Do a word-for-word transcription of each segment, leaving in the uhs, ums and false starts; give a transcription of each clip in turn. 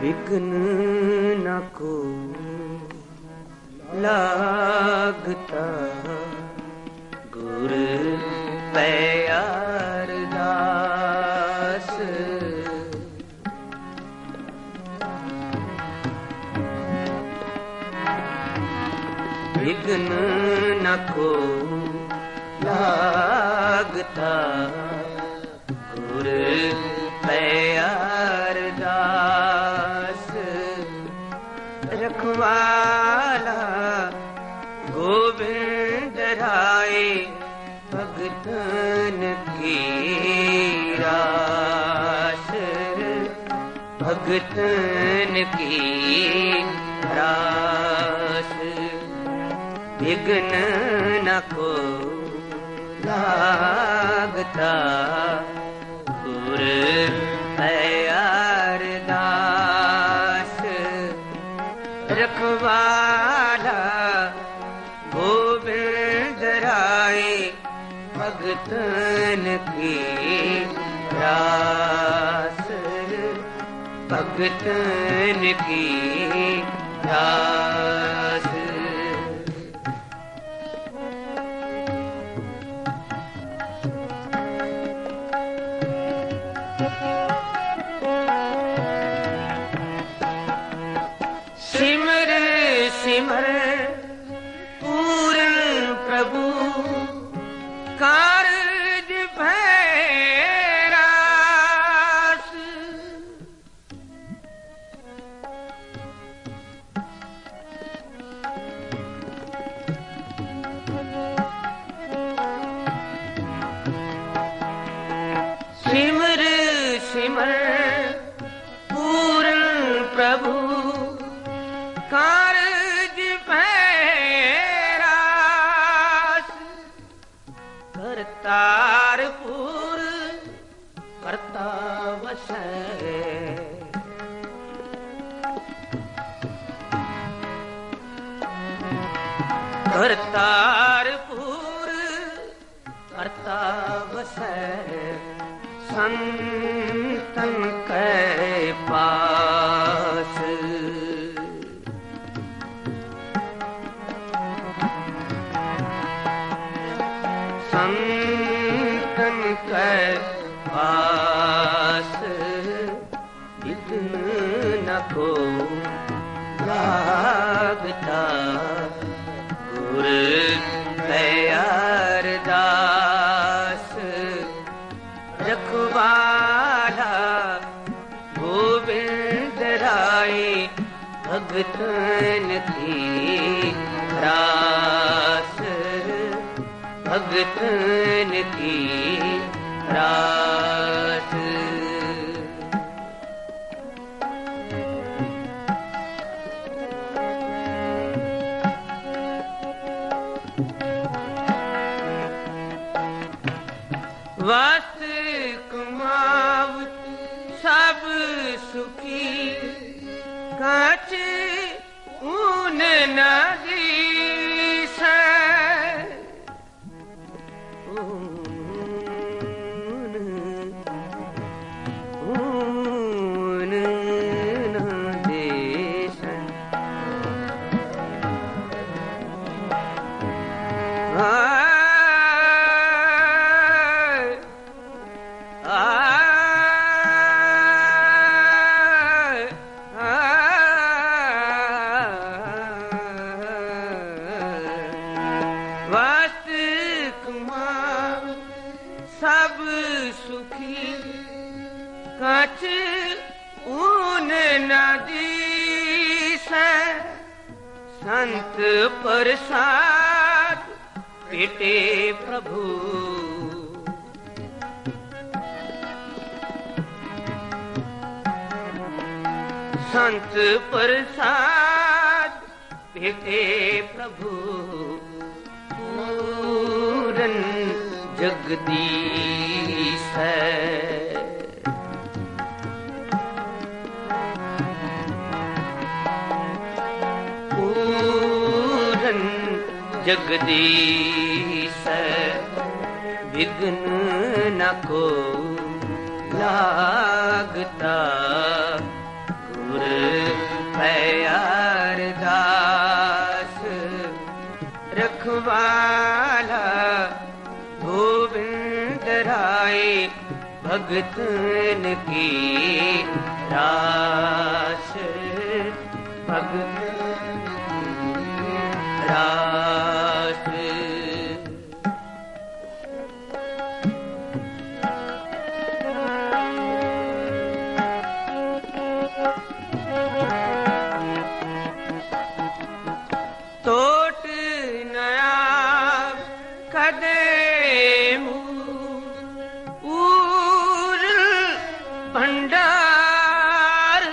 विघ्न न को लागता गुर प्यार दास। विघ्न न को लागता गुर प्यार दास। रखवाला गोविंद राय भगतन की रास। भगतन की रास। विघ्न न को लागता गुर प्यार दास। रखवाला गोविंद राय भगतन की रास। भगतन की रास। सिमर सिमर पूर्ण प्रभु कारज भैरास। सिमर सिमर पूर्ण प्रभु कारज भैरास। करतारपुर करता वसै। करतारपुर करता वसै संतन के पास। संतन के पास। विघ्न न को लागता गुर प्यार दास। रखवाला गोविंद राय भगतन की रास। भगतन की रास। वस्त कुमावत सब सुखी काच ऊन नदी से। सब सुखी काच ऊन नदी से। संत प्रसाद भेटे प्रभु। संत प्रसाद भेटे प्रभु। पूरन जगदीश है। पूरन जगदीश विघ्न न को लागता गुर रखवाला गोविंद राय भगतन की रास भगतन की रास। तोट नया कदे ऊर भंडार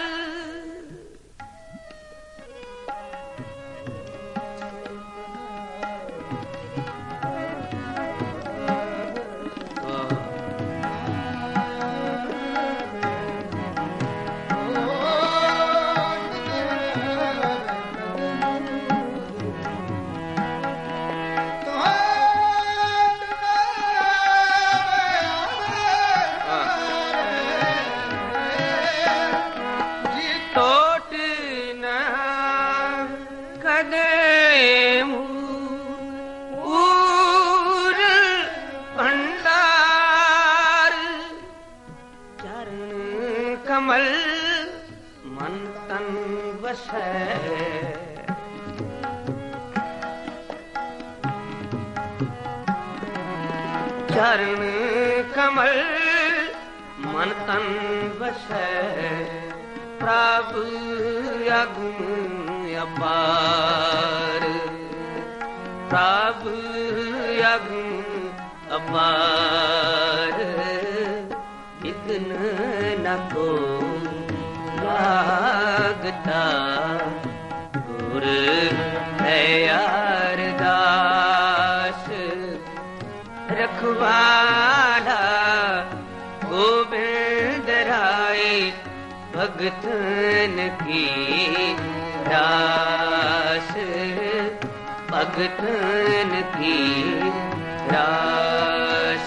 कमल मन तन वसै चरण कमल मन तन वसै प्रभु अगम अपार प्रभु अगम अपार विघ्न न को लागता गुर है अरदास रखवाला गोविंद राय भगतन की रास भगतन की रास।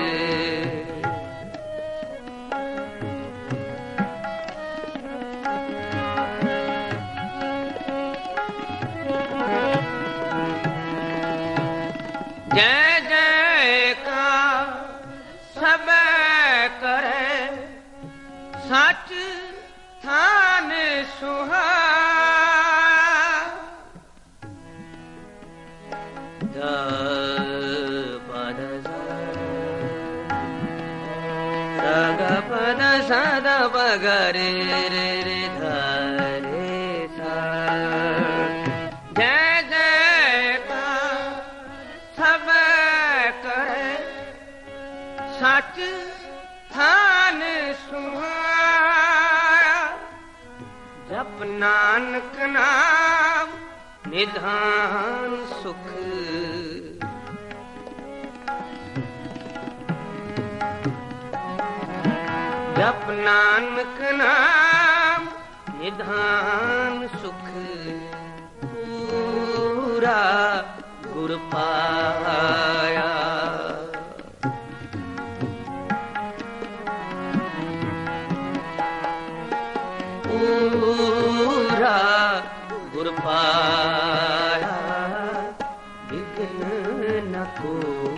जय जय का सब करे सच थान सुहा पद सद बगरे रे रे धरे सा। जय जय का सब करे सच थान सुहाया जप नानक नाम निधान सुख जप नानक नाम निधान सुख पूरा गुर पाया। पूरा गुर पाया विघ्न न को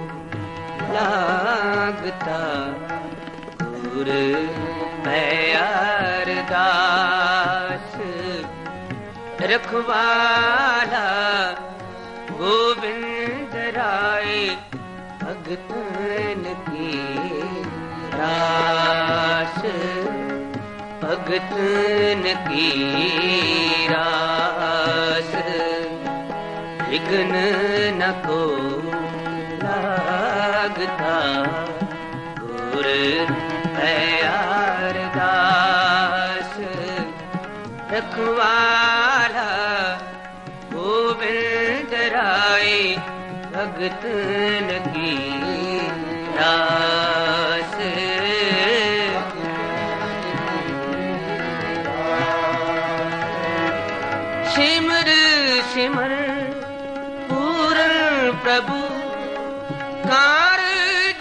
लागता गुर है अरदास रखवाला गोविंद राय भगतन की रास भगतन की रास। विघ्न न को लागता गुर है अरदास रखवाला गोविंद राय भगतन की रास। सिमर सिमर पूरन प्रभु कारज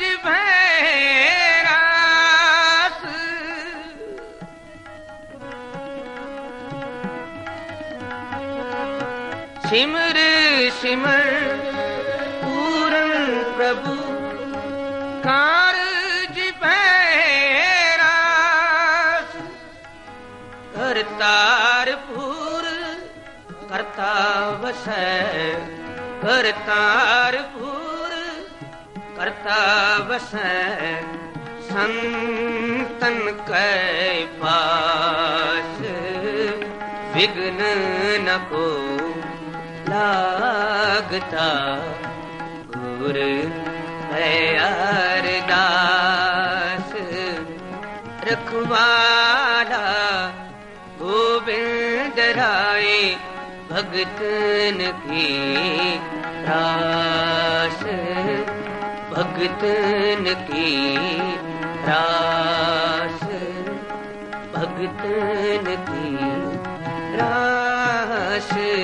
भैरास। सिमर सिमर प्रभु कारज पैरास करतारपुर करता वसै करतारपुर करता वसै संतन कै पास विघ्न न को लागता गुर है अरदास रखवाला गोविंद राय भगतन की रास भगतन की रास भगतन की रास